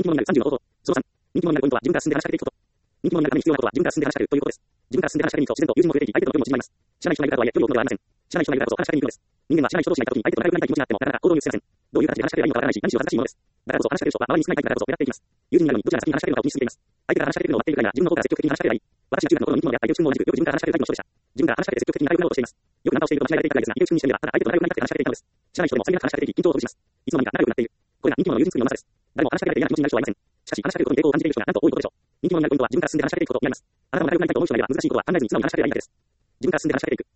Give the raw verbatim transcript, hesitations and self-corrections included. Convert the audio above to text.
人者になるさんじゅうの方法。そのさん、人気者になるポイントは自分から進んで話しかけていくこと。人気者になるために必要なことは自分から進んで話しかけるということです。自分から進んで話しかけると自然と友人も増えていき、相手との距離も縮まります。知らない人がいるからとはいえ距離を置くのではありません。知らない人がいるからこそ話しかけに行くのです。人間は知らない人同士がいたときに相手と仲良くなりたい気持ちがあってもなかなか行動に移せません。どういう形で話しかければいいのかわからないし、何しろ恥ずかしいものです。だからこそ話しかける人は周りに少ない相手だからこそ狙っていきます。友人になるのにどちらが先に話しかけるのかを気にしすぎています。相手が話しかけてくるのを待っているから自分の方から積極的に話しかければいい。私が中学の頃の人気者であった池内君も同じくよく自分から話しかけるタイプの人でした。自分が話しかけて積極的に仲良くなろうとしています。よくナンパをしていると間違いが出ていたくらいですが、池内君にしてみればただ相手と仲良くなりたくて話しかけていたのです。知らない人でもさりげなく話しかけていき、緊張をほぐします。いつの間にか仲良くなっている。これが人気者の友人作りのうまさです。誰も話しかけられて嫌な気持ちになる人はいません。しかし話しかけることに抵抗を感じている人がなんと多いことでしょう。人気者になるポイントは自分から進んで話しかけていくことになります。あなたも仲良くなりたいと思う人がいれば難しいことは考えずに素直に話しかければいいだけです。自分から進んで話しかけていく。